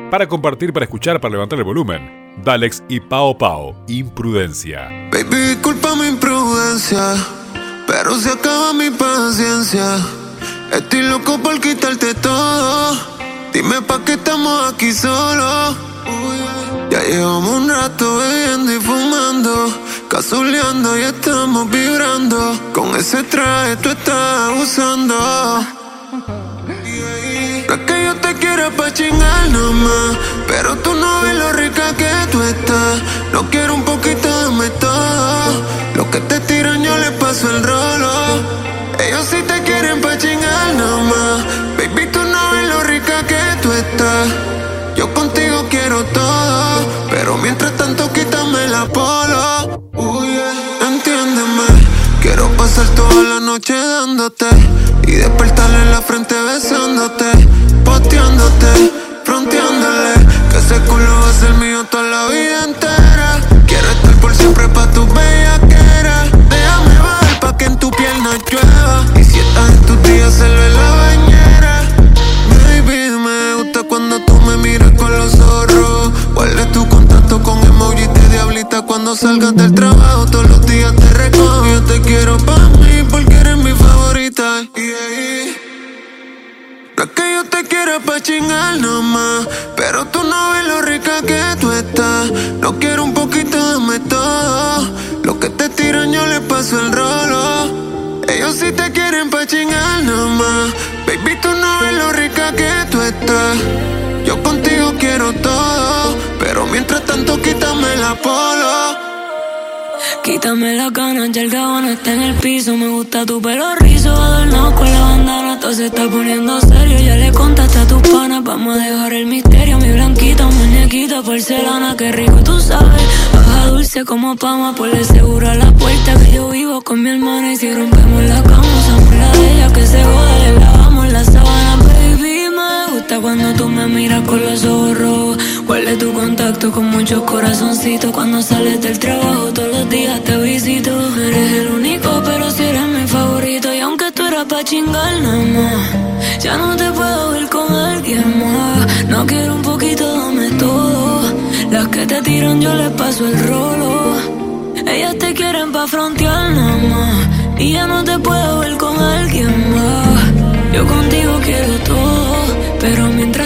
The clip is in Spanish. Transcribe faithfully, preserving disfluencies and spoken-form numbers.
Para compartir, para escuchar, para levantar el volumen. Dalex y Pao Pao, Imprudencia. Baby, disculpa mi imprudencia, pero se acaba mi paciencia. Estoy loco por quitarte todo. Dime pa' qué estamos aquí solos. Ya llevamos un rato bebiendo y fumando, cazuleando y estamos vibrando. Con ese traje tú estás abusando. No es que yo te quiera pa' chingar nomás, pero tú no ves lo rica que tú estás. No quiero un poquito, dame todo. Lo que te tiran yo les paso el rolo. Ellos sí te quieren pa' chingar nomás. Baby, tú no ves lo rica que tú estás. Yo contigo quiero todo, pero mientras tanto quítame la polo. Uh, yeah. Entiéndeme, quiero pasar toda la noche dándote y despertarle en la frente besándote, posteándote, fronteándole, que ese culo va a ser mío toda la vida entera. Quiero estar por siempre pa' tu bellaquera. Déjame bajar pa' que en tu pierna llueva, y si estás en tus días hacerlo en la bañera. Baby, me gusta cuando tú me miras con los ojos rojos. Guarde tu contacto con emojis de diablita. Cuando salgas del trabajo todos los días te recojo. Yo te quiero pa' mí porque eres mi favorita. Yeah. No es que yo te quiera pa' chingar nomás, pero tú no ves lo rica que tú estás. No quiero un poquito, dame todo. Lo que te tiran yo les paso el rolo. Ellos sí te quieren pa' chingar nomás. Baby, tú no ves lo rica que tú estás. Yo contigo quiero todo, pero mientras tanto quítame la polo. Quítame la ganas, ya el gabán está en el piso. Me gusta tu pelo rizo, adornado con la bandana. Todo se está poniendo serio, ya le contaste a tus panas. Vamos a dejar el misterio, mi blanquita, muñequita, porcelana. Qué rico tú sabes, baja dulce como Pama. Ponle seguro a la puerta que yo vivo con mi hermana. Y si rompemos la cama, usamos la de ella, que se joda, le lavamos la sábana. Baby, me gusta cuando tú me miras con los ojos rojos. Huele tu contacto con muchos corazoncitos. Cuando sales del trabajo todos los días te visito. Eres el único, pero si eres mi favorito. Y aunque tú eras pa' chingar nada más, ya no te puedo ver con alguien más. No quiero un poquito, dame todo. Las que te tiran yo les paso el rolo. Ellas te quieren pa' frontear nada más, y ya no te puedo ver con alguien más. Yo contigo quiero todo, pero mientras